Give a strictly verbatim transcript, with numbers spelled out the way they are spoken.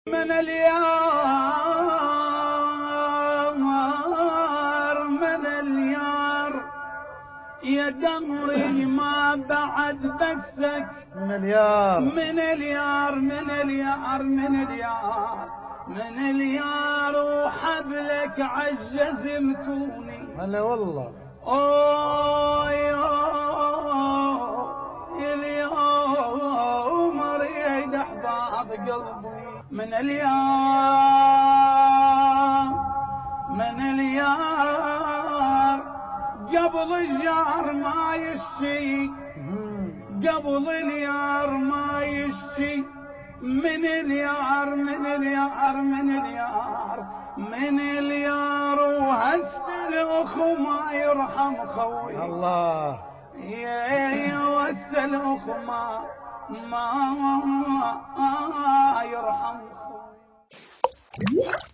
من اليار من اليار يا دمري ما بعد بسك من اليار من اليار من اليار من اليار من اليار وحبلك عجزمتوني. هلا والله. اوه اليوم اريد احباب قلبي. من اليار من اليار قبل الجار ما يشتي قبل اليار ما يشتي. من اليار من اليار من اليار من اليار وهسه الاخو ما يرحم خوي. الله يا وهسه الاخو ما ما يرحم خوي.